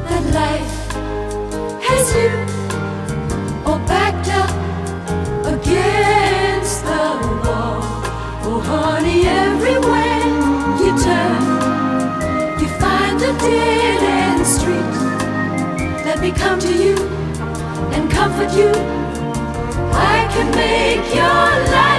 that life has you all backed up against the wall. Oh honey, everywhere you turn, you find the dead end street. Let me come to you and comfort you. I can make your life